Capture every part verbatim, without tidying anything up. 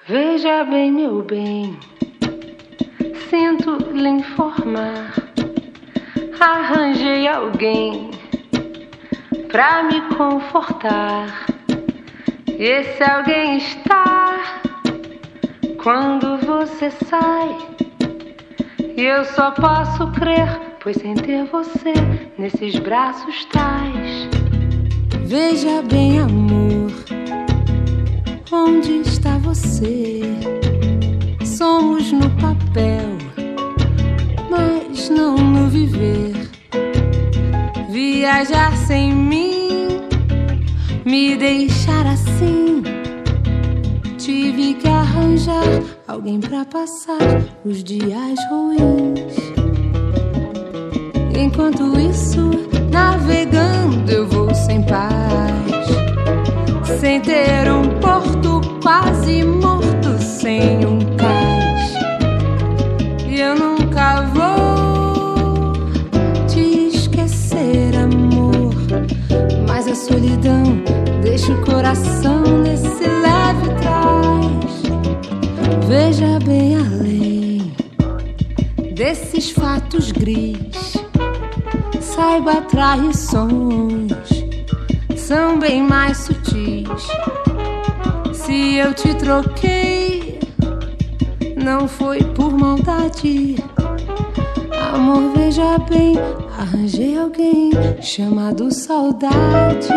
Veja bem, meu bem, sinto lhe informar, arranjei alguém pra me confortar. Esse alguém está quando você sai, e eu só posso crer, pois sem ter você nesses braços tais. Veja bem, amor, onde está você? Somos no papel, mas não no viver. Viajar sem mim, me deixar assim. Tive que arranjar alguém pra passar os dias ruins. Enquanto isso, navegando eu vou sem paz, sem ter um porto, quase morto, sem um cais. E eu nunca vou te esquecer, amor, mas a solidão deixa o coração nesse leve trás. Veja bem além desses fatos gris, saiba, traições são bem mais sutis. Se eu te troquei, não foi por maldade. Amor, veja bem, arranjei alguém chamado saudade.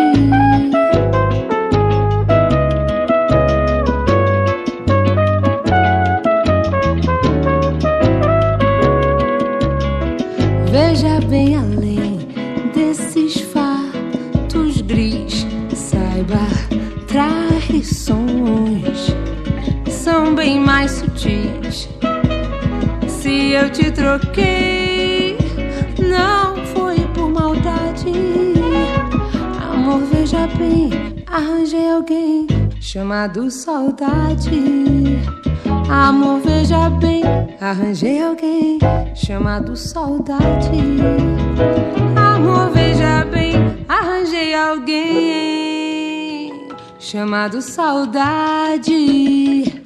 Veja bem além desses fatos gris, saiba, traições são bem mais sutis. Se eu te troquei, não foi por maldade. Amor, veja bem, arranjei alguém chamado saudade. Amor, veja bem, arranjei alguém chamado saudade. Amor, veja bem, arranjei alguém chamado saudade.